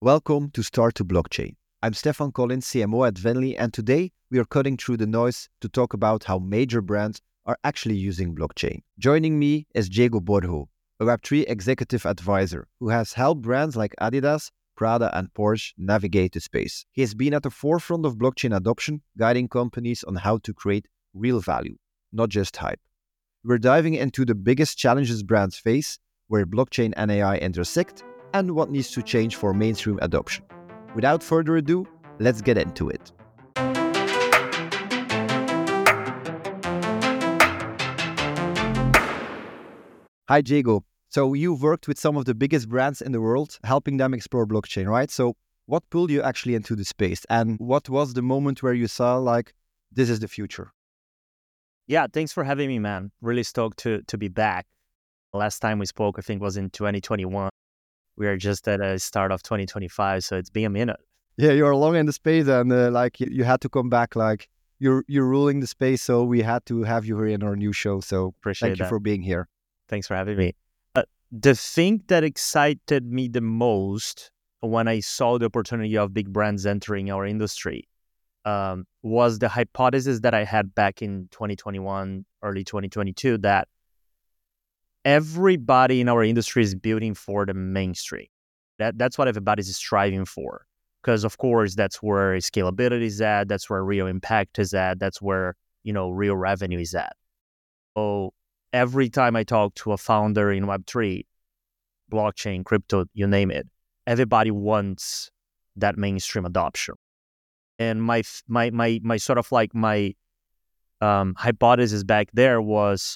Welcome to Start to Blockchain. I'm Stefan Collins, CMO at Venly, and today we are cutting through the noise to talk about how major brands are actually using blockchain. Joining me is Diego Borjo, a Web3 executive advisor who has helped brands like Adidas, Prada, and Porsche navigate the space. He has been at the forefront of blockchain adoption, guiding companies on how to create real value, not just hype. We're diving into the biggest challenges brands face, where blockchain and AI intersect, and what needs to change for mainstream adoption. Without further ado, let's get into it. Hi, Diego. So you've worked with some of the biggest brands in the world, helping them explore blockchain, right? So what pulled you actually into the space? And what was the moment where you saw, this is the future? Yeah, thanks for having me, man. Really stoked to be back. Last time we spoke, I think, was in 2021. We are just at the start of 2025, so it's been a minute. Yeah, you're long in the space, and you had to come back. You're ruling the space, so we had to have you here in our new show. So thank you for being here. Thanks for having me. The thing that excited me the most when I saw the opportunity of big brands entering our industry was the hypothesis that I had back in 2021, early 2022, that everybody in our industry is building for the mainstream. That's what everybody's striving for. Because, of course, that's where scalability is at. That's where real impact is at. That's where, real revenue is at. So every time I talk to a founder in Web3, blockchain, crypto, you name it, everybody wants that mainstream adoption. And my hypothesis back there was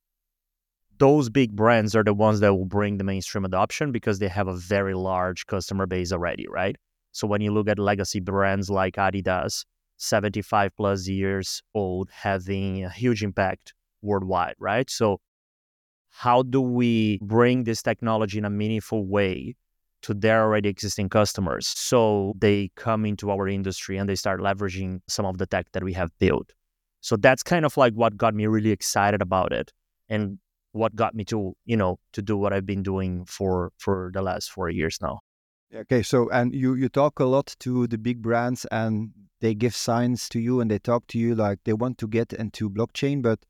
those big brands are the ones that will bring the mainstream adoption because they have a very large customer base already, right? So when you look at legacy brands like Adidas, 75 plus years old, having a huge impact worldwide, right? So how do we bring this technology in a meaningful way to their already existing customers so they come into our industry and they start leveraging some of the tech that we have built? So that's kind of like what got me really excited about it and what got me to do what I've been doing for the last 4 years now. Okay, so and you talk a lot to the big brands and they give signs to you and they talk to you like they want to get into blockchain, but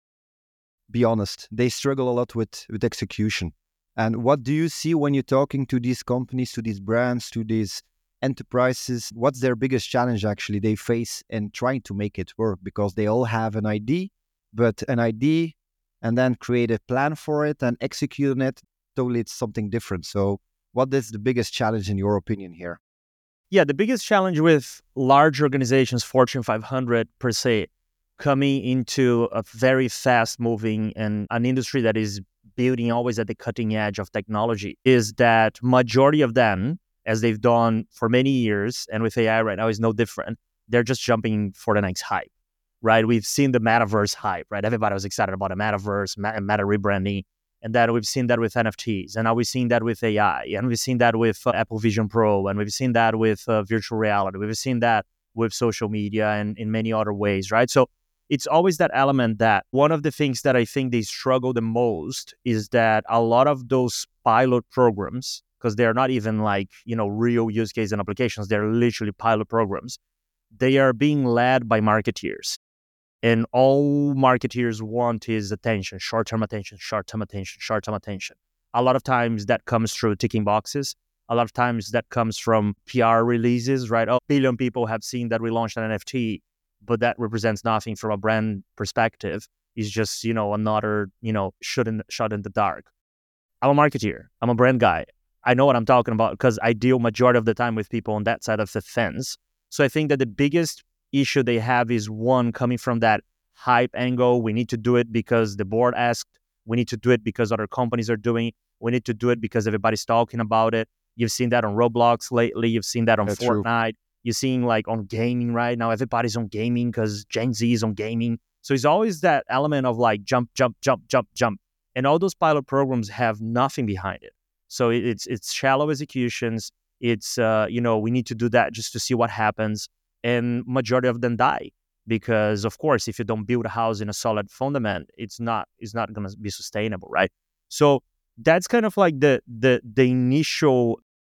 be honest, they struggle a lot with execution. And what do you see when you're talking to these companies, to these brands, to these enterprises? What's their biggest challenge actually they face in trying to make it work? Because they all have an idea, but an idea and then create a plan for it and execute on it, totally it's something different. So what is the biggest challenge in your opinion here? Yeah, the biggest challenge with large organizations, Fortune 500 per se, coming into a very fast-moving and an industry that is building always at the cutting edge of technology, is that majority of them, as they've done for many years, and with AI right now is no different, they're just jumping for the next hype. Right, we've seen the metaverse hype, right? Everybody was excited about a metaverse, meta rebranding, and then we've seen that with NFTs, and now we've seen that with AI, and we've seen that with Apple Vision Pro, and we've seen that with virtual reality. We've seen that with social media and in many other ways, right? So it's always that element that one of the things that I think they struggle the most is that a lot of those pilot programs, because they're not even real use case and applications, they're literally pilot programs, they are being led by marketeers. And all marketeers want is attention, short-term attention, short-term attention, short-term attention. A lot of times that comes through ticking boxes. A lot of times that comes from PR releases, right? 1 billion people have seen that we launched an NFT, but that represents nothing from a brand perspective. It's just, another, shot in the dark. I'm a marketeer. I'm a brand guy. I know what I'm talking about because I deal majority of the time with people on that side of the fence. So I think that the biggest issue they have is one coming from that hype angle. We need to do it because the board asked. We need to do it because other companies are doing it. We need to do it because everybody's talking about it. You've seen that on Roblox lately. You've seen that on Fortnite. You're seeing on gaming right now. Everybody's on gaming because Gen Z is on gaming. So it's always that element of jump, jump, jump, jump, jump. And all those pilot programs have nothing behind it. So it's shallow executions. It's, we need to do that just to see what happens. And majority of them die because, of course, if you don't build a house in a solid fundament, it's not going to be sustainable, right? So that's kind of the initial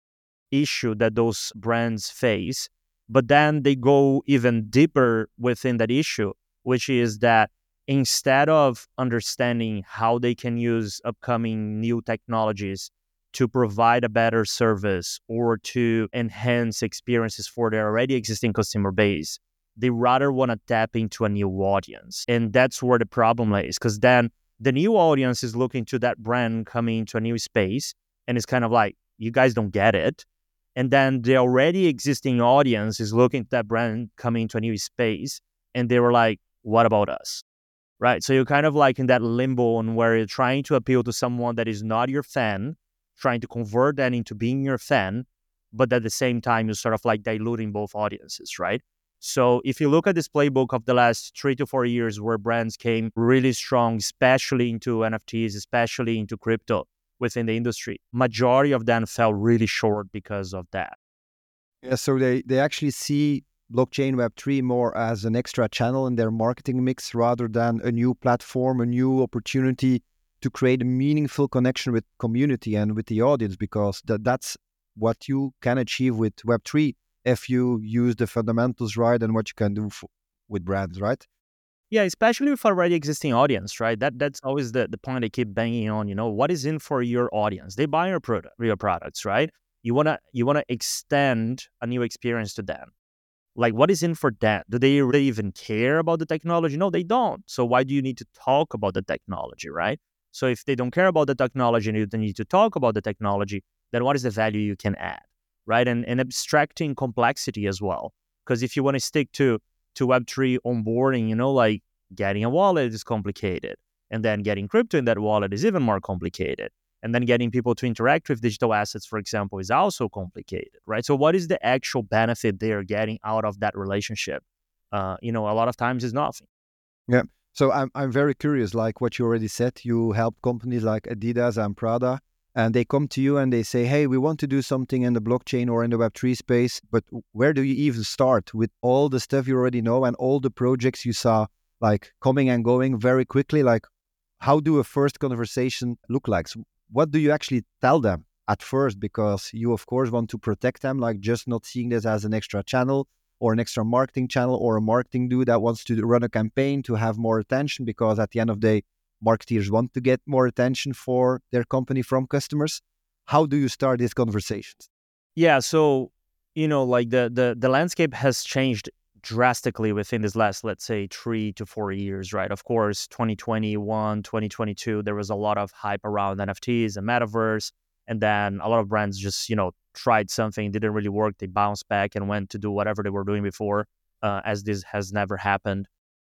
issue that those brands face. But then they go even deeper within that issue, which is that instead of understanding how they can use upcoming new technologies to provide a better service or to enhance experiences for their already existing customer base, they rather want to tap into a new audience. And that's where the problem lays, because then the new audience is looking to that brand coming into a new space, and it's kind of like, you guys don't get it. And then the already existing audience is looking at that brand coming into a new space, and they were like, what about us? Right? So you're kind of like in that limbo on where you're trying to appeal to someone that is not your fan, trying to convert that into being your fan, but at the same time, you're sort of like diluting both audiences, right? So if you look at this playbook of the last 3 to 4 years where brands came really strong, especially into NFTs, especially into crypto within the industry, majority of them fell really short because of that. Yeah, so they actually see blockchain Web3 more as an extra channel in their marketing mix rather than a new platform, a new opportunity to create a meaningful connection with community and with the audience, because that's what you can achieve with Web3 if you use the fundamentals right and what you can do with brands, right? Yeah, especially with already existing audience, right? That's always the point I keep banging on. What is in for your audience? They buy your products, right? You wanna extend a new experience to them. Like, what is in for them? Do they really even care about the technology? No, they don't. So why do you need to talk about the technology, right? So if they don't care about the technology and you don't need to talk about the technology, then what is the value you can add, right? And abstracting complexity as well. Because if you want to stick to Web3 onboarding, like getting a wallet is complicated. And then getting crypto in that wallet is even more complicated. And then getting people to interact with digital assets, for example, is also complicated, right? So what is the actual benefit they're getting out of that relationship? A lot of times is nothing. Yeah. So I'm very curious, like what you already said, you help companies like Adidas and Prada, and they come to you and they say, hey, we want to do something in the blockchain or in the Web3 space, but where do you even start with all the stuff you already know and all the projects you saw like coming and going very quickly? Like, how do a first conversation look like? So what do you actually tell them at first? Because you, of course, want to protect them, like just not seeing this as an extra channel or an extra marketing channel or a marketing dude that wants to run a campaign to have more attention, because at the end of the day, marketeers want to get more attention for their company from customers. How do you start these conversations? Yeah, so, like the landscape has changed drastically within this last, let's say, 3 to 4 years, right? Of course, 2021, 2022, there was a lot of hype around NFTs and metaverse. And then a lot of brands just, tried something, didn't really work. They bounced back and went to do whatever they were doing before, as this has never happened.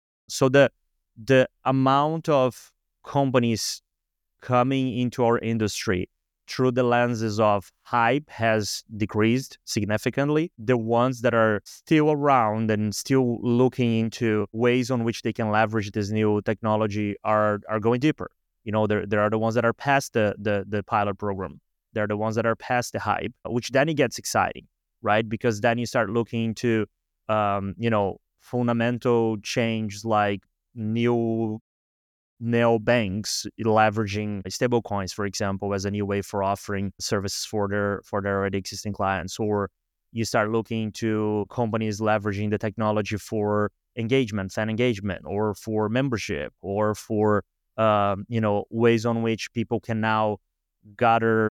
So the amount of companies coming into our industry through the lenses of hype has decreased significantly. The ones that are still around and still looking into ways on which they can leverage this new technology are going deeper. There are the ones that are past the pilot program. They're the ones that are past the hype, which then it gets exciting, right? Because then you start looking into, fundamental change like new neobanks leveraging stablecoins, for example, as a new way for offering services for their already existing clients. Or you start looking to companies leveraging the technology for engagement, fan engagement, or for membership, or for ways on which people can now gather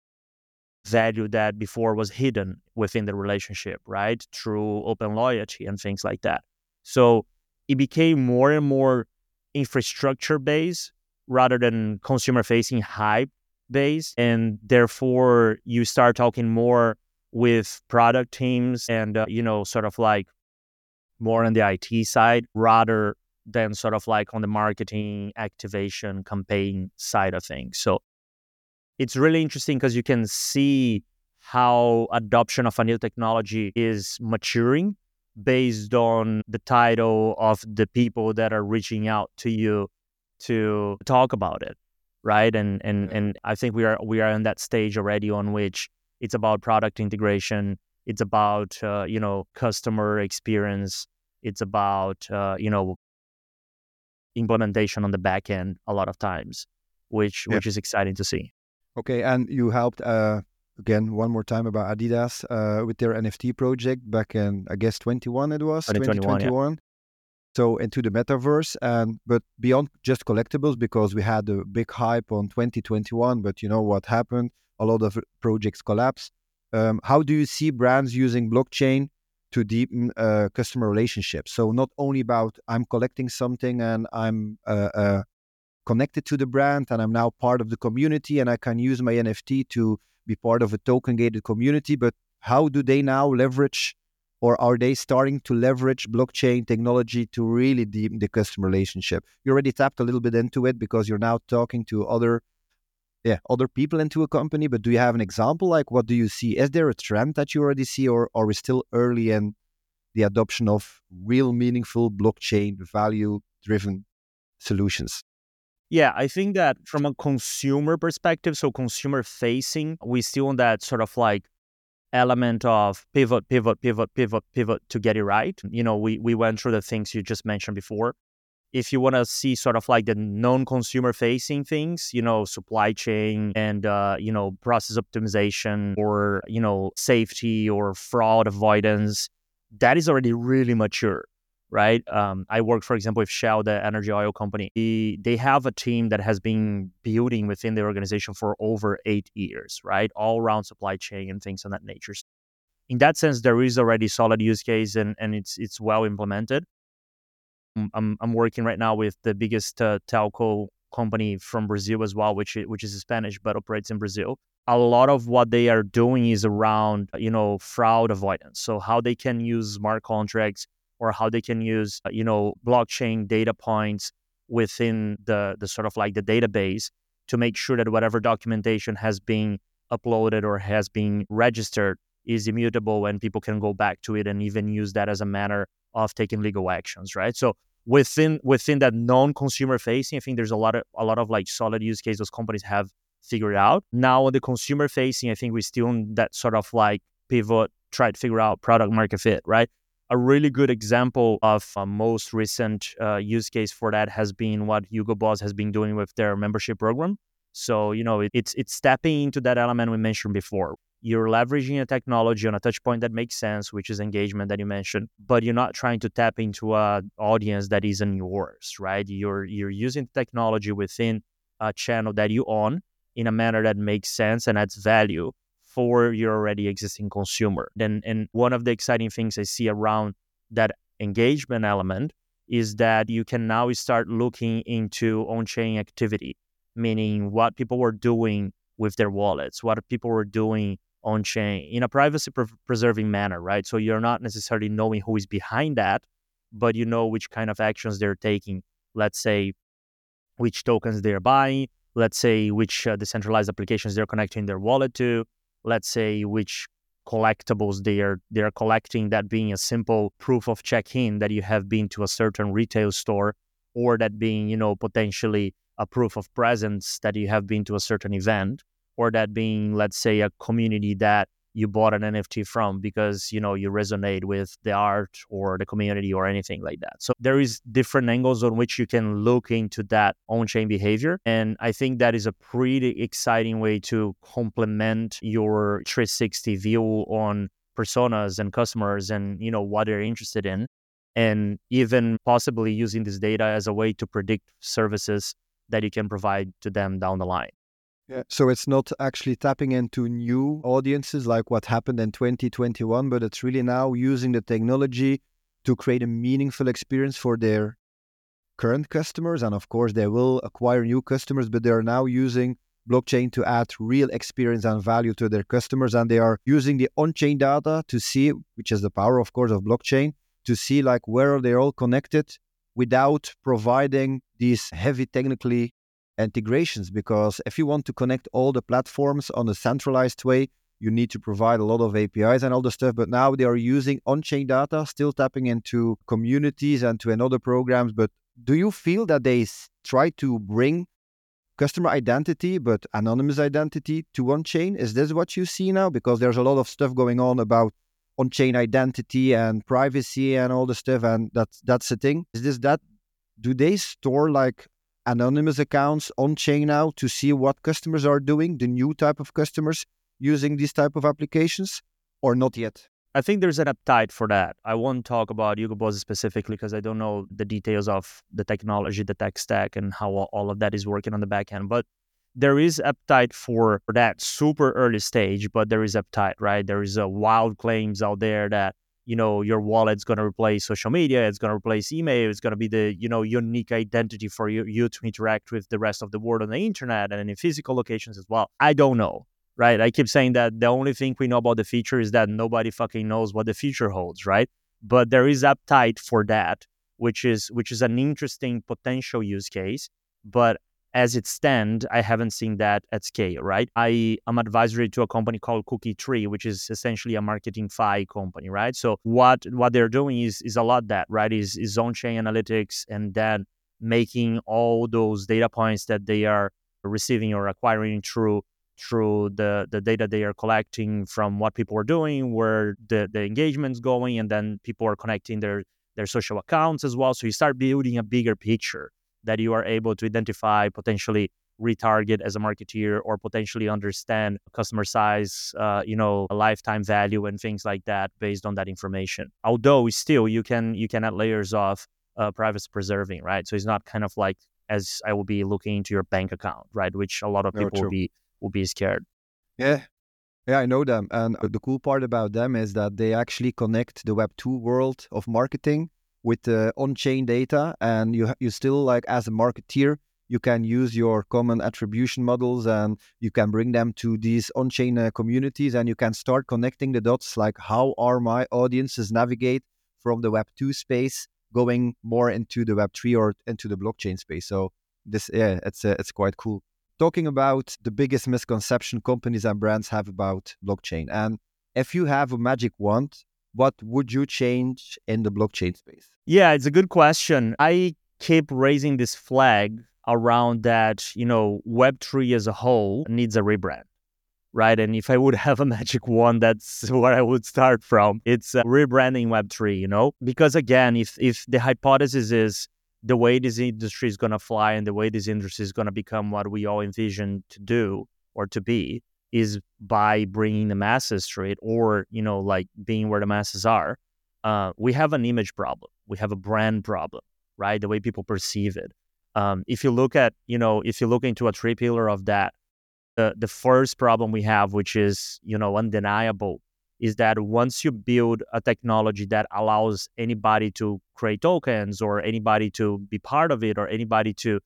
value that before was hidden within the relationship, right? Through open loyalty and things like that. So it became more and more infrastructure based rather than consumer facing hype based. And therefore you start talking more with product teams and, sort of like more on the IT side rather than sort of like on the marketing, activation, campaign side of things. So it's really interesting because you can see how adoption of a new technology is maturing based on the title of the people that are reaching out to you to talk about it, right? And I think we are in that stage already on which it's about product integration, it's about customer experience, it's about implementation on the back end a lot of times, which is exciting to see. Okay, and you helped again, one more time about Adidas with their NFT project back in, I guess, 21 it was, 2021. Yeah. So into the metaverse, but beyond just collectibles, because we had a big hype on 2021, but you know what happened? A lot of projects collapsed. How do you see brands using blockchain to deepen customer relationships? So not only about I'm collecting something and I'm connected to the brand and I'm now part of the community and I can use my NFT to be part of a token-gated community, but how do they now leverage, or are they starting to leverage blockchain technology to really deepen the customer relationship? You already tapped a little bit into it because you're now talking to other people into a company, but do you have an example? Like, what do you see? Is there a trend that you already see, or are we still early in the adoption of real meaningful blockchain value-driven solutions? Yeah, I think that from a consumer perspective, so consumer facing, we still on that sort of like element of pivot to get it right. You know, we went through the things you just mentioned before. If you want to see sort of like the non-consumer facing things, you know, supply chain and, process optimization or, safety or fraud avoidance, that is already really mature, right? I work, for example, with Shell, the energy oil company. They have a team that has been building within the organization for over 8 years, right? All around supply chain and things of that nature. In that sense, there is already solid use case and it's well implemented. I'm working right now with the biggest telco company from Brazil as well, which is Spanish but operates in Brazil. A lot of what they are doing is around, fraud avoidance. So how they can use smart contracts or how they can use, blockchain data points within the sort of like the database to make sure that whatever documentation has been uploaded or has been registered is immutable and people can go back to it and even use that as a manner of taking legal actions, right? So within that non-consumer facing, I think there's a lot of like solid use cases those companies have figured out. Now on the consumer facing, I think we're still in that sort of like pivot, try to figure out product market fit, right? A really good example of a most recent use case for that has been what Hugo Boss has been doing with their membership program. So, it's tapping into that element we mentioned before. You're leveraging a technology on a touch point that makes sense, which is engagement that you mentioned, but you're not trying to tap into an audience that isn't yours, right? You're using technology within a channel that you own in a manner that makes sense and adds value for your already existing consumer. And one of the exciting things I see around that engagement element is that you can now start looking into on-chain activity, meaning what people were doing with their wallets, what people were doing on-chain in a privacy preserving manner, right? So you're not necessarily knowing who is behind that, but you know which kind of actions they're taking. Let's say which tokens they're buying, let's say which decentralized applications they're connecting their wallet to, let's say which collectibles they are collecting, that being a simple proof of check-in that you have been to a certain retail store, or that being, potentially a proof of presence that you have been to a certain event, or that being, let's say, a community that you bought an NFT from because, you resonate with the art or the community or anything like that. So there is different angles on which you can look into that on-chain behavior. And I think that is a pretty exciting way to complement your 360 view on personas and customers and, what they're interested in. And even possibly using this data as a way to predict services that you can provide to them down the line. Yeah. So it's not actually tapping into new audiences like what happened in 2021, but it's really now using the technology to create a meaningful experience for their current customers. And of course, they will acquire new customers, but they are now using blockchain to add real experience and value to their customers. And they are using the on-chain data to see, which is the power, of course, of blockchain, to see like where are they all connected without providing these heavy technically integrations, because if you want to connect all the platforms on a centralized way, you need to provide a lot of APIs and all the stuff. But now they are using on-chain data, still tapping into communities and to another programs. But do you feel that they try to bring customer identity, but anonymous identity to on-chain? Is this what you see now? Because there's a lot of stuff going on about on-chain identity and privacy and all the stuff, and that's the thing. Is this that? Do they store like anonymous accounts on chain now to see what customers are doing, the new type of customers, using these type of applications or not yet? I think there's an appetite for that. I won't talk about Hugo Boss specifically because I don't know the details of the technology, the tech stack, and how all of that is working on the back end. But there is appetite for that super early stage, but there is appetite, right? There is wild claims out there that, your wallet's going to replace social media, it's going to replace email, it's going to be the, unique identity for you to interact with the rest of the world on the internet and in physical locations as well. I don't know. Right. I keep saying that the only thing we know about the future is that nobody fucking knows what the future holds. Right. But there is appetite for that, which is an interesting potential use case. But as it stands, I haven't seen that at scale. Right. I am advisory to a company called Cookie Tree, which is essentially a marketing FI company. Right. So what they're doing is a lot that, right, is on-chain analytics and then making all those data points that they are receiving or acquiring through the data they are collecting from what people are doing, where the engagement's going, and then people are connecting their social accounts as well. So you start building a bigger picture that you are able to identify, potentially retarget as a marketeer, or potentially understand customer size, a lifetime value and things like that based on that information. Although still you can add layers of privacy preserving, right? So it's not kind of like as I will be looking into your bank account, right? Which a lot of people will be scared. Yeah, I know them. And the cool part about them is that they actually connect the Web2 world of marketing with the on-chain data. And you still, like, as a marketeer, you can use your common attribution models and you can bring them to these on-chain communities, and you can start connecting the dots, like how are my audiences navigate from the Web2 space going more into the Web3 or into the blockchain space. So this, it's quite cool. Talking about the biggest misconception companies and brands have about blockchain. And if you have a magic wand, what would you change in the blockchain space? Yeah, it's a good question. I keep raising this flag around that, Web3 as a whole needs a rebrand, right? And if I would have a magic wand, that's where I would start from. It's rebranding Web3, because again, if the hypothesis is the way this industry is going to fly and the way this industry is going to become what we all envision to do or to be is by bringing the masses to it, or, like being where the masses are. We have an image problem. We have a brand problem, right? The way people perceive it. If you look into a three pillar of that, the first problem we have, which is, undeniable, is that once you build a technology that allows anybody to create tokens or anybody to be part of it or anybody to,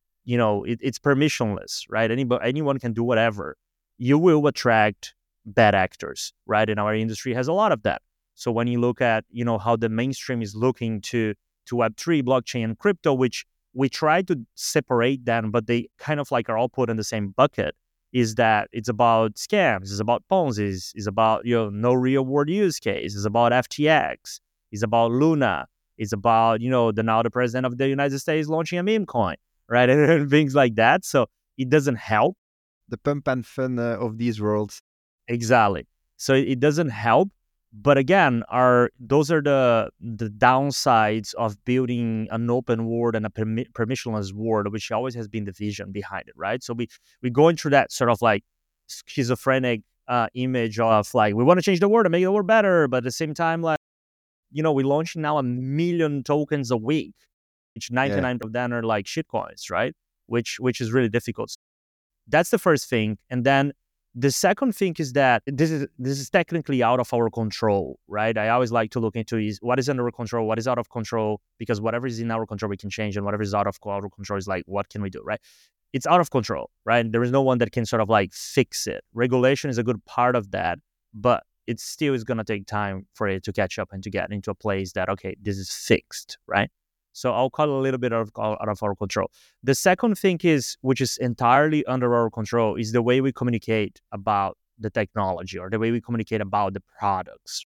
it's permissionless, right? Anyone can do whatever. You will attract bad actors, right? And our industry has a lot of that. So when you look at, how the mainstream is looking to Web3, blockchain, and crypto, which we try to separate them, but they kind of like are all put in the same bucket, is that it's about scams, it's about Ponzi's, it's about no real world use case, it's about FTX, it's about Luna, it's about the president of the United States launching a meme coin, right, and things like that. So it doesn't help. The pump and fun of these worlds. Exactly. So it doesn't help. But again, those are the downsides of building an open world and a permissionless world, which always has been the vision behind it, right? So we're going through that sort of like schizophrenic image of like, we want to change the world and make the world better, but at the same time, like, we're launching now 1 million tokens a week, which 99 of them are like shitcoins, right? Which is really difficult. That's the first thing. And then the second thing is that this is technically out of our control, right? I always like to look into is what is under our control, what is out of control, because whatever is in our control, we can change, and whatever is out of our control is like, what can we do, right? It's out of control, right? There is no one that can sort of like fix it. Regulation is a good part of that, but it still is going to take time for it to catch up and to get into a place that, okay, this is fixed, right? So I'll call it a little bit out of our control. The second thing is, which is entirely under our control, is the way we communicate about the technology or the way we communicate about the products.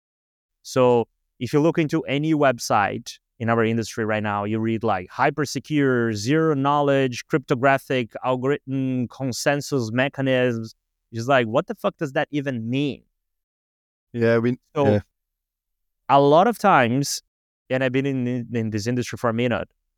So if you look into any website in our industry right now, you read like hyper secure, zero knowledge, cryptographic, algorithm, consensus mechanisms. It's like, what the fuck does that even mean? A lot of times, and I've been in this industry for a minute,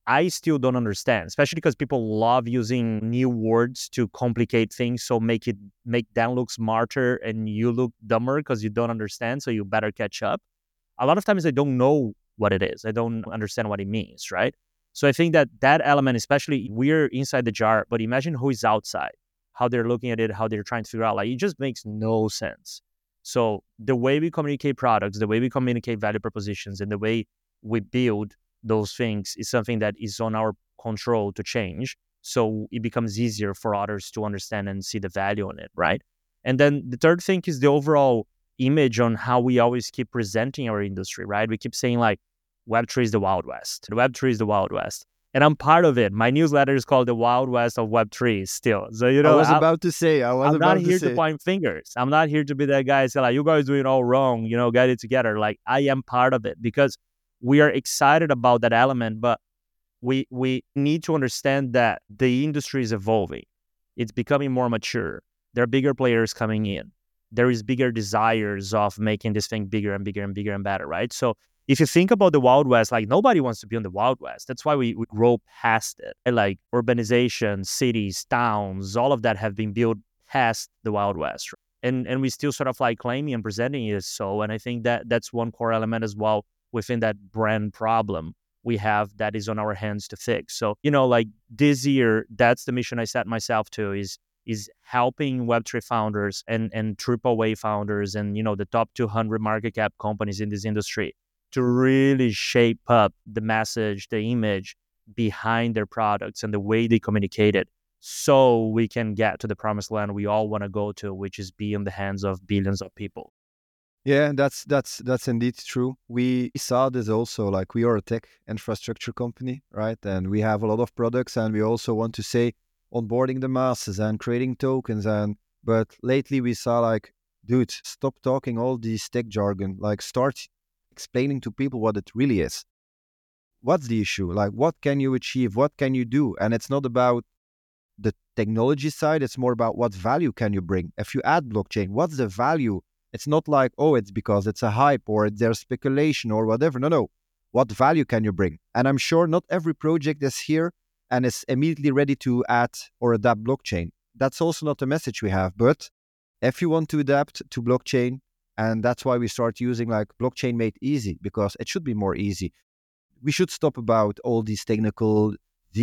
I still don't understand, especially because people love using new words to complicate things. So make them look smarter and you look dumber because you don't understand. So you better catch up. A lot of times I don't know what it is. I don't understand what it means, right? So I think that element, especially we're inside the jar, but imagine who is outside, how they're looking at it, how they're trying to figure out, like, it just makes no sense. So the way we communicate products, the way we communicate value propositions, and the way we build those things is something that is on our control to change. So it becomes easier for others to understand and see the value in it, right? And then the third thing is the overall image on how we always keep presenting our industry, right? We keep saying like, Web3 is the Wild West. Web3 is the Wild West. And I'm part of it. My newsletter is called the Wild West of Web3 still. So, I was about to say. I'm not here to point fingers. I'm not here to be that guy say like, you guys doing it all wrong, get it together. Like, I am part of it because we are excited about that element, but we need to understand that the industry is evolving. It's becoming more mature. There are bigger players coming in. There is bigger desires of making this thing bigger and bigger and bigger and better, right? So if you think about the Wild West, like nobody wants to be on the Wild West. That's why we grow past it. And like urbanization, cities, towns, all of that have been built past the Wild West. And we still sort of like claiming and presenting it as so. And I think that that's one core element as well within that brand problem we have that is on our hands to fix. So, like this year, that's the mission I set myself to is helping Web3 founders and AAA founders and, the top 200 market cap companies in this industry to really shape up the message, the image behind their products and the way they communicate it so we can get to the promised land we all want to go to, which is be in the hands of billions of people. Yeah, that's indeed true. We saw this also, like we are a tech infrastructure company, right? And we have a lot of products and we also want to say onboarding the masses and creating tokens. But lately we saw like, dude, stop talking all these tech jargon, like start explaining to people what it really is. What's the issue? Like, what can you achieve? What can you do? And it's not about the technology side. It's more about what value can you bring? If you add blockchain, what's the value? It's not like, oh, it's because it's a hype or there's speculation or whatever. No. What value can you bring? And I'm sure not every project is here and is immediately ready to add or adapt blockchain. That's also not the message we have. But if you want to adapt to blockchain, and that's why we start using like blockchain made easy, because it should be more easy. We should stop about all these technical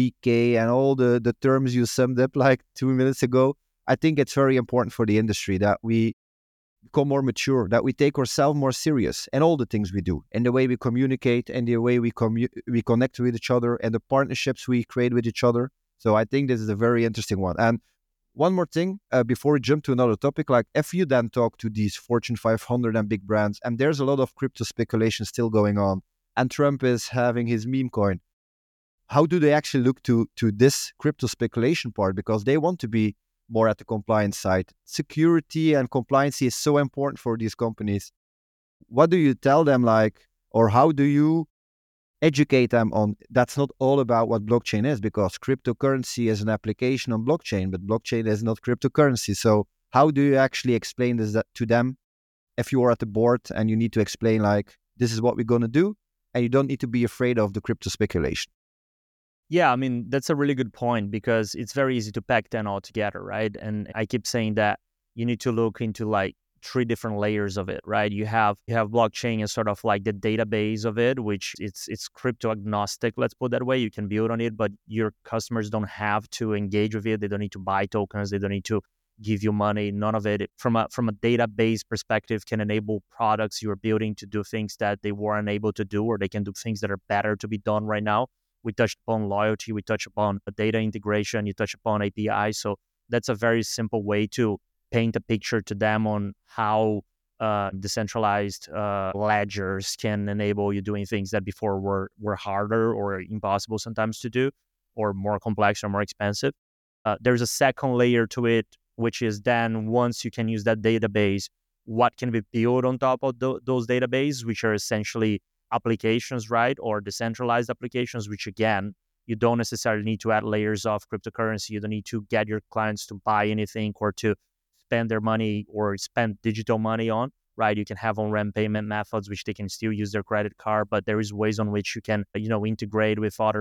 DK and all the terms you summed up like 2 minutes ago. I think it's very important for the industry that we become more mature, that we take ourselves more serious in all the things we do, in the way we communicate, and the way we connect with each other, and the partnerships we create with each other. So I think this is a very interesting one. And one more thing, before we jump to another topic, like if you then talk to these Fortune 500 and big brands, and there's a lot of crypto speculation still going on, and Trump is having his meme coin, how do they actually look to this crypto speculation part? Because they want to be more at the compliance side. Security and compliance is so important for these companies. What do you tell them, like, or how do you educate them on that's not all about what blockchain is, because cryptocurrency is an application on blockchain, but blockchain is not cryptocurrency. So how do you actually explain this to them if you are at the board and you need to explain like, this is what we're going to do, and you don't need to be afraid of the crypto speculation? Yeah, I mean, that's a really good point because it's very easy to pack them all together, right? And I keep saying that you need to look into like 3 different layers of it, right? You have blockchain as sort of like the database of it, which it's crypto agnostic, let's put it that way. You can build on it, but your customers don't have to engage with it. They don't need to buy tokens. They don't need to give you money. None of it from a database perspective can enable products you're building to do things that they weren't able to do, or they can do things that are better to be done right now. We touched upon loyalty, we touched upon data integration, you touch upon API. So that's a very simple way to paint a picture to them on how decentralized ledgers can enable you doing things that before were harder or impossible sometimes to do, or more complex or more expensive. There's a second layer to it, which is then once you can use that database, what can be built on top of those databases, which are essentially applications, right? Or decentralized applications, which again, you don't necessarily need to add layers of cryptocurrency. You don't need to get your clients to buy anything or to spend their money or spend digital money on, right? You can have on-ramp payment methods, which they can still use their credit card, but there is ways on which you can, integrate with other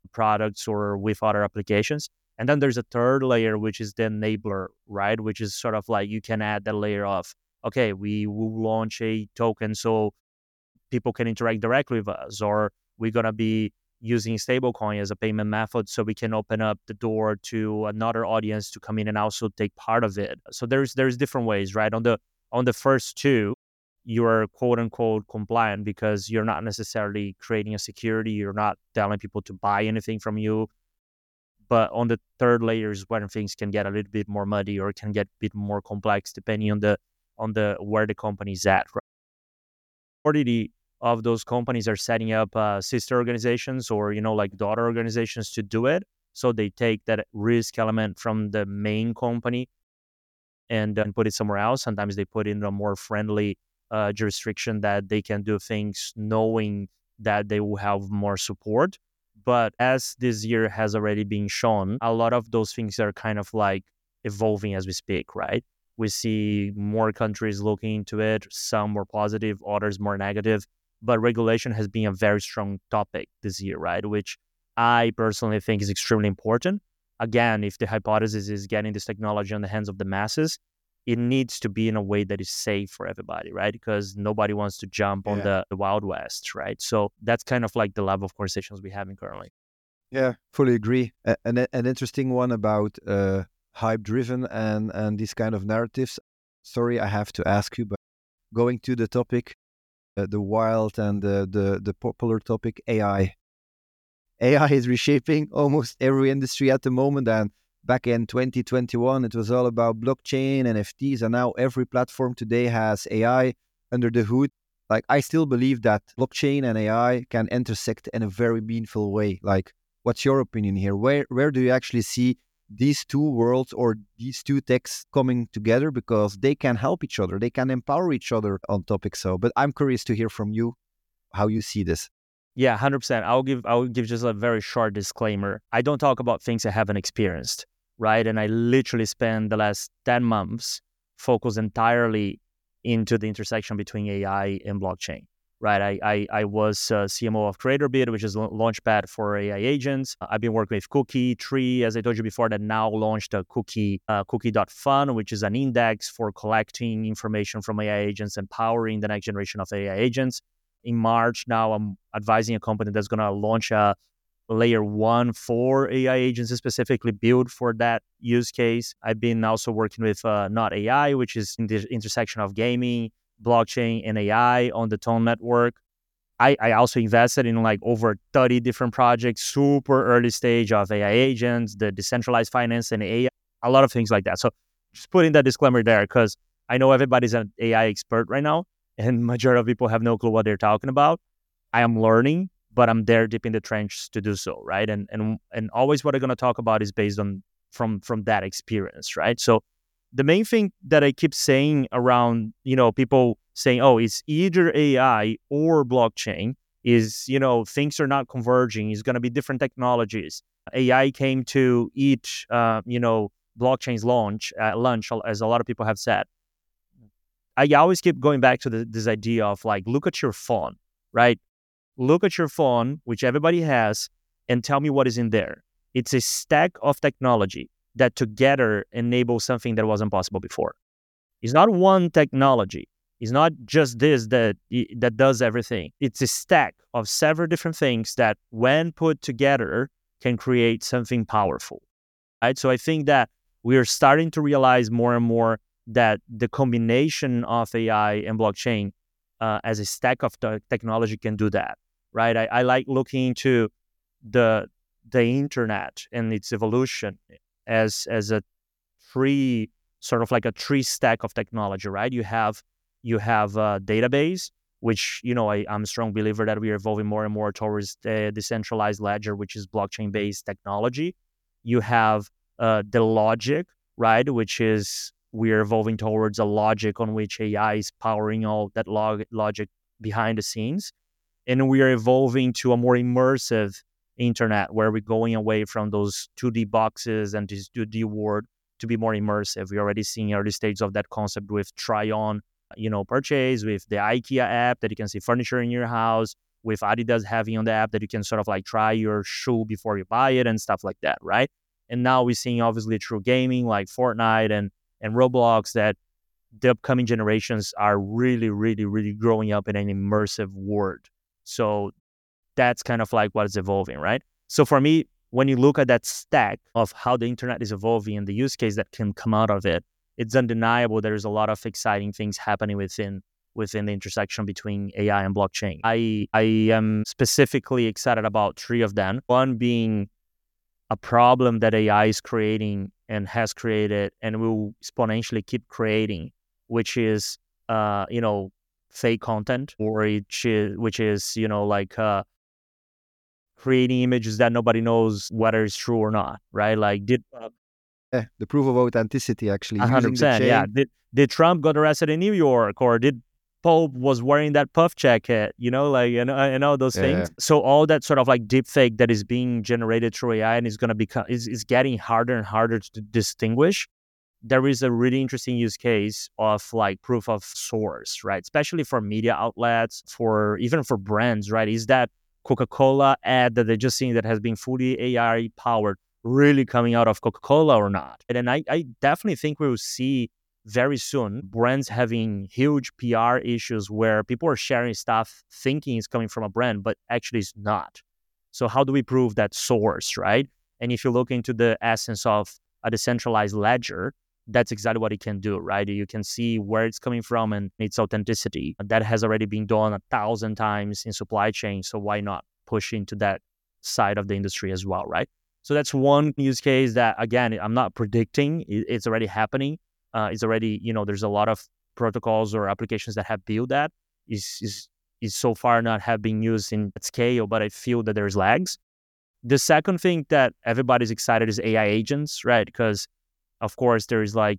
products or with other applications. And then there's a third layer, which is the enabler, right? Which is sort of like you can add that layer of, okay, we will launch a token so people can interact directly with us, or we're going to be using stablecoin as a payment method so we can open up the door to another audience to come in and also take part of it. So there's different ways, right? On the first two, you're quote unquote compliant because you're not necessarily creating a security, you're not telling people to buy anything from you. But on the third layer is when things can get a little bit more muddy or can get a bit more complex depending on the where the company's at. Right? Majority of those companies are setting up sister organizations or like daughter organizations to do it. So they take that risk element from the main company and put it somewhere else. Sometimes they put in a more friendly jurisdiction that they can do things knowing that they will have more support. But as this year has already been shown, a lot of those things are kind of like evolving as we speak, right? We see more countries looking into it, some more positive, others more negative. But regulation has been a very strong topic this year, right? Which I personally think is extremely important. Again, if the hypothesis is getting this technology on the hands of the masses, it needs to be in a way that is safe for everybody, right? Because nobody wants to jump on the Wild West, right? So that's kind of like the level of conversations we're having currently. Yeah, fully agree. An interesting one about hype-driven and these kind of narratives. Sorry, I have to ask you, but going to the topic, the wild and the popular topic, AI. AI is reshaping almost every industry at the moment, and back in 2021, it was all about blockchain, NFTs, and now every platform today has AI under the hood. Like, I still believe that blockchain and AI can intersect in a very meaningful way. Like, what's your opinion here? Where do you actually see these two worlds or these two techs coming together? Because they can help each other, they can empower each other on topics. So, but I'm curious to hear from you how you see this. Yeah, 100%. I'll give just a very short disclaimer. I don't talk about things I haven't experienced, right? And I literally spent the last 10 months focused entirely into the intersection between AI and blockchain, right? I was CMO of CreatorBit, which is a launchpad for AI agents. I've been working with Cookie Tree, as I told you before, that now launched a Cookie.fun, which is an index for collecting information from AI agents and powering the next generation of AI agents. In March, now I'm advising a company that's going to launch a layer 1 for AI agents specifically built for that use case. I've been also working with Not AI, which is in the intersection of gaming, blockchain, and AI on the Tone network. I also invested in like over 30 different projects, super early stage of AI agents, the decentralized finance and AI, a lot of things like that. So just putting that disclaimer there because I know everybody's an AI expert right now and majority of people have no clue what they're talking about. I am learning, but I'm there deep in the trenches to do so, right? And always what I'm going to talk about is based on from that experience, right? So the main thing that I keep saying around, people saying, oh, it's either AI or blockchain is, things are not converging. It's going to be different technologies. AI came to eat, blockchain's lunch, as a lot of people have said. I always keep going back to this idea of like, look at your phone, right? Look at your phone, which everybody has, and tell me what is in there. It's a stack of technology that together enable something that wasn't possible before. It's not one technology. It's not just this that does everything. It's a stack of several different things that when put together can create something powerful, right? So I think that we are starting to realize more and more that the combination of AI and blockchain as a stack of technology can do that, right? I like looking into the internet and its evolution as a tree, sort of like a tree stack of technology, right? You have a database, which, I'm a strong believer that we are evolving more and more towards the decentralized ledger, which is blockchain-based technology. You have the logic, right? Which is we're evolving towards a logic on which AI is powering all that logic behind the scenes. And we are evolving to a more immersive internet where we're going away from those 2D boxes and this 2D world to be more immersive. We're already seeing early stages of that concept with try-on, purchase, with the IKEA app that you can see furniture in your house, with Adidas having on the app that you can sort of like try your shoe before you buy it and stuff like that, right? And now we're seeing obviously through gaming like Fortnite and Roblox that the upcoming generations are really, really, really growing up in an immersive world. So that's kind of like what is evolving, right? So for me, when you look at that stack of how the internet is evolving and the use case that can come out of it, it's undeniable there's a lot of exciting things happening within the intersection between AI and blockchain. I am specifically excited about 3 of them. One being a problem that AI is creating and has created and will exponentially keep creating, which is, fake content, or which is, creating images that nobody knows whether it's true or not, right? Like the proof of authenticity, actually, 100%, using the chain. yeah. Did Trump got arrested in New York, or did Pope was wearing that puff jacket, and all those things. So all that sort of like deep fake that is being generated through AI and is going to become is getting harder and harder to distinguish. There is a really interesting use case of like proof of source, right? Especially for media outlets, even for brands, right? Is that Coca-Cola ad that they're just seeing that has been fully AI powered really coming out of Coca-Cola or not? And then I definitely think we will see very soon brands having huge PR issues where people are sharing stuff thinking it's coming from a brand, but actually it's not. So how do we prove that source, right? And if you look into the essence of a decentralized ledger, that's exactly what it can do, right? You can see where it's coming from and its authenticity. That has already been done 1,000 times in supply chain. So why not push into that side of the industry as well, right? So that's one use case that, again, I'm not predicting. It's already happening. It's already, there's a lot of protocols or applications that have built that. Is so far not have been used at scale, but I feel that there's lags. The second thing that everybody's excited is AI agents, right? Because of course, there is like,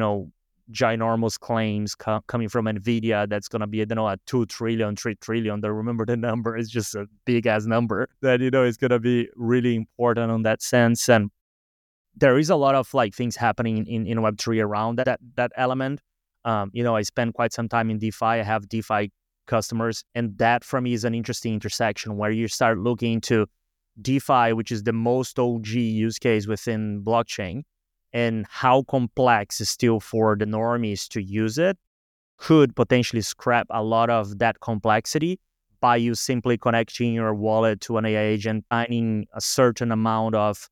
ginormous claims coming from NVIDIA that's going to be, at 2 trillion, 3 trillion. Don't remember the number. It's just a big ass number that, is going to be really important on that sense. And there is a lot of like things happening in Web3 around that element. I spent quite some time in DeFi. I have DeFi customers. And that for me is an interesting intersection where you start looking into DeFi, which is the most OG use case within blockchain, and how complex is still for the normies to use it, could potentially scrap a lot of that complexity by you simply connecting your wallet to an AI agent, finding a certain amount of,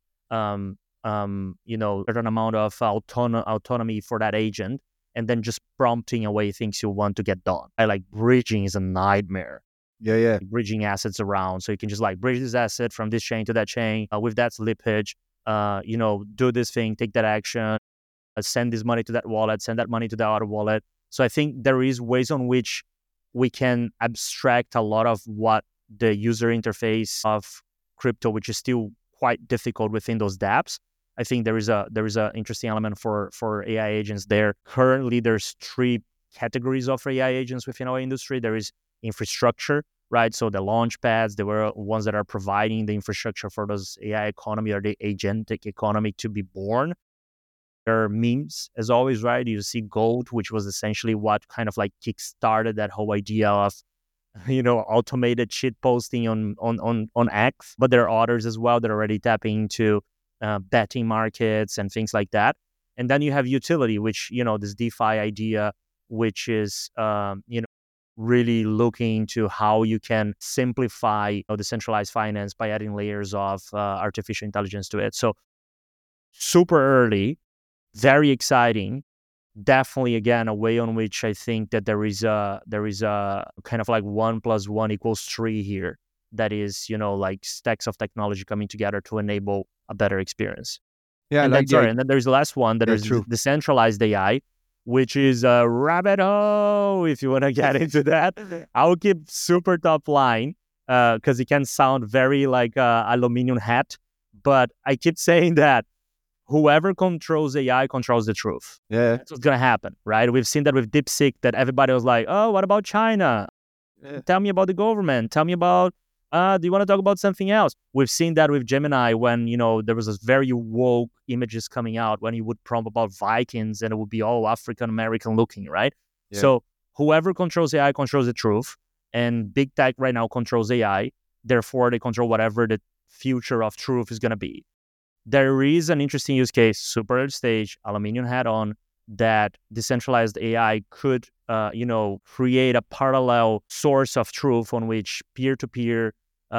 autonomy for that agent, and then just prompting away things you want to get done. Like bridging is a nightmare. Yeah. Bridging assets around. So you can just like bridge this asset from this chain to that chain with that slippage. Do this thing, take that action, send this money to that wallet, send that money to the other wallet. So I think there is ways on which we can abstract a lot of what the user interface of crypto, which is still quite difficult within those dApps. I think there is a interesting element for AI agents there. Currently, there's 3 categories of AI agents within our industry. There is infrastructure, right? So the launch pads, they were ones that are providing the infrastructure for those AI economy or the agentic economy to be born. There are memes, as always, right? You see Gold, which was essentially what kind of like kickstarted that whole idea of, automated shit posting on X. But there are others as well that are already tapping into betting markets and things like that. And then you have utility, which, this DeFi idea, which is, really looking to how you can simplify decentralized finance by adding layers of artificial intelligence to it. So super early, very exciting. Definitely, again, a way on which I think that there is a kind of like 1 + 1 = 3 here. That is, like stacks of technology coming together to enable a better experience. Yeah, and then there's the last one that is decentralized AI, which is a rabbit hole, if you want to get into that. I'll keep super top line because it can sound very like aluminum hat, but I keep saying that whoever controls AI controls the truth. Yeah. That's what's going to happen, right? We've seen that with DeepSeek, that everybody was like, oh, what about China? Yeah. Tell me about the government. Tell me about, do you want to talk about something else? We've seen that with Gemini when, there was this very woke images coming out when you would prompt about Vikings and it would be all African-American looking, right? Yeah. So whoever controls AI controls the truth. And big tech right now controls AI. Therefore, they control whatever the future of truth is going to be. There is an interesting use case, super early stage, aluminum hat on, that decentralized AI could, create a parallel source of truth on which peer-to-peer,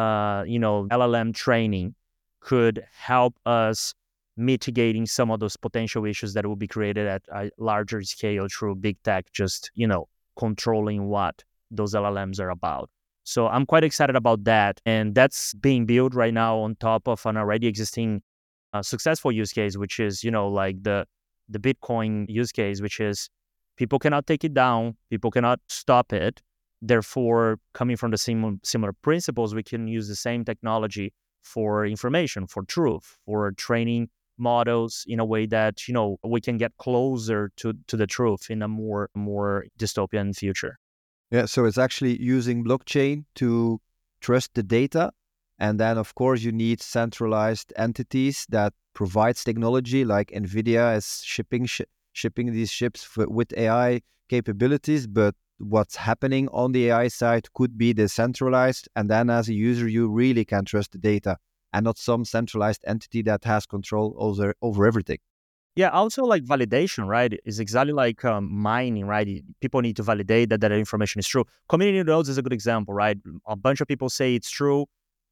LLM training could help us mitigating some of those potential issues that will be created at a larger scale through big tech, just, controlling what those LLMs are about. So I'm quite excited about that. And that's being built right now on top of an already existing successful use case, which is, like the Bitcoin use case, which is people cannot take it down, people cannot stop it. Therefore, coming from the similar principles, we can use the same technology for information, for truth, for training models in a way that, we can get closer to the truth in a more dystopian future. Yeah, so it's actually using blockchain to trust the data. And then, of course, you need centralized entities that provides technology, like NVIDIA is shipping these chips with AI capabilities. But what's happening on the AI side could be decentralized. And then as a user, you really can trust the data and not some centralized entity that has control over everything. Yeah, also like validation, right? Is exactly like mining, right? People need to validate that information is true. Community nodes is a good example, right? A bunch of people say it's true,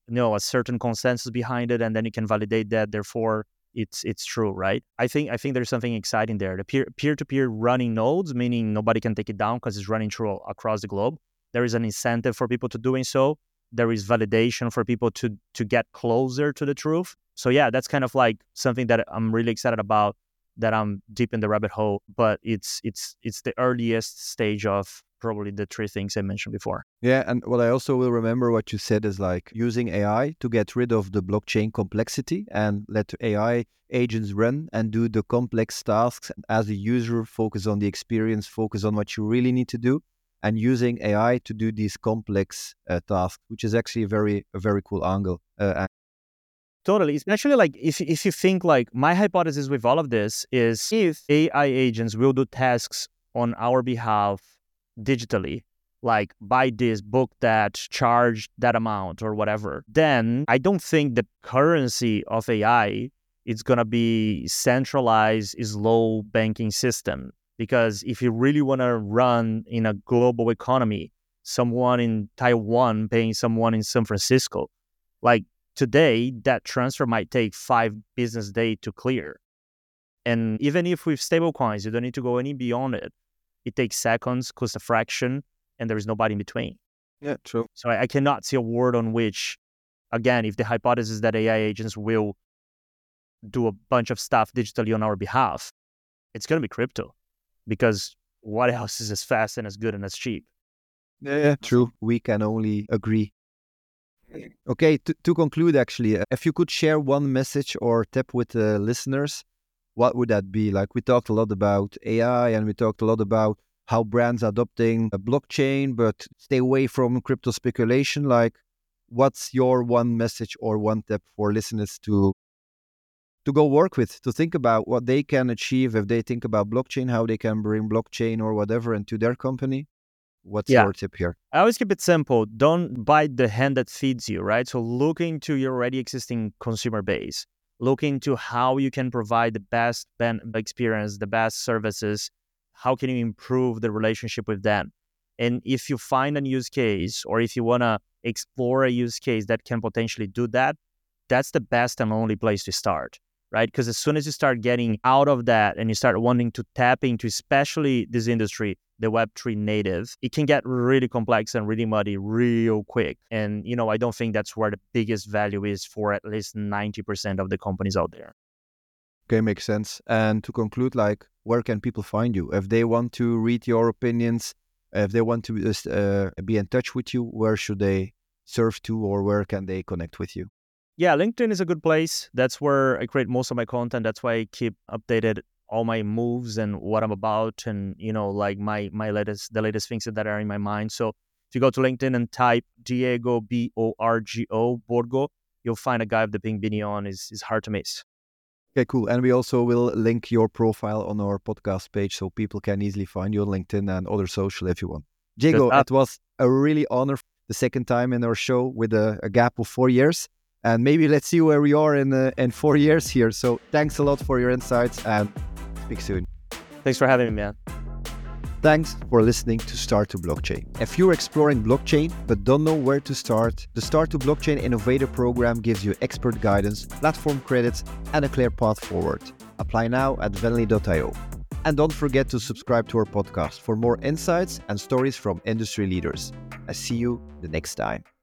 a certain consensus behind it, and then you can validate that. Therefore, it's true, right? I think there's something exciting there. The peer-to-peer running nodes, meaning nobody can take it down because it's running through across the globe. There is an incentive for people to doing so. There is validation for people to get closer to the truth. So yeah, that's kind of like something that I'm really excited about, that I'm deep in the rabbit hole, but it's the earliest stage of probably the three things I mentioned before. Yeah, and what I also will remember what you said is like using AI to get rid of the blockchain complexity and let AI agents run and do the complex tasks. And as a user, focus on the experience, focus on what you really need to do, and using AI to do these complex tasks, which is actually a very cool angle. Totally. Especially like if you think like my hypothesis with all of this is if AI agents will do tasks on our behalf digitally, like buy this, book that, charge that amount or whatever, then I don't think the currency of AI is going to be centralized, slow banking system. Because if you really want to run in a global economy, someone in Taiwan paying someone in San Francisco, like today, that transfer might take 5 business days to clear. And even if with stablecoins, you don't need to go any beyond it. It takes seconds, costs a fraction, and there is nobody in between. Yeah, true. So I cannot see a world on which, again, if the hypothesis that AI agents will do a bunch of stuff digitally on our behalf, it's going to be crypto. Because what else is as fast and as good and as cheap? Yeah, true. We can only agree. Okay, to conclude, actually, if you could share one message or tip with the listeners, what would that be? Like, we talked a lot about AI and we talked a lot about how brands adopting a blockchain, but stay away from crypto speculation. Like, what's your one message or one tip for listeners to go work with, to think about what they can achieve if they think about blockchain, how they can bring blockchain or whatever into their company? What's your tip here? I always keep it simple. Don't bite the hand that feeds you, right? So look into your already existing consumer base. Look into how you can provide the best experience, the best services. How can you improve the relationship with them? And if you find a use case, or if you want to explore a use case that can potentially do that, that's the best and only place to start, right? Because as soon as you start getting out of that and you start wanting to tap into, especially this industry, the Web3 native, it can get really complex and really muddy real quick. And, I don't think that's where the biggest value is for at least 90% of the companies out there. Okay, makes sense. And to conclude, like, where can people find you? If they want to read your opinions, if they want to be in touch with you, where should they surf to, or where can they connect with you? Yeah, LinkedIn is a good place. That's where I create most of my content. That's why I keep updated all my moves and what I'm about, and like the latest things that are in my mind. So if you go to LinkedIn and type Diego Borgo, you'll find a guy with the pink beanie on. Is hard to miss. Okay, cool. And we also will link your profile on our podcast page so people can easily find you on LinkedIn and other social if you want. Diego, it was a really honor the second time in our show with a gap of 4 years. And maybe let's see where we are in 4 years here. So thanks a lot for your insights and speak soon. Thanks for having me, man. Thanks for listening to Start to Blockchain. If you're exploring blockchain but don't know where to start, the Start to Blockchain Innovator Program gives you expert guidance, platform credits, and a clear path forward. Apply now at venly.io. And don't forget to subscribe to our podcast for more insights and stories from industry leaders. I see you the next time.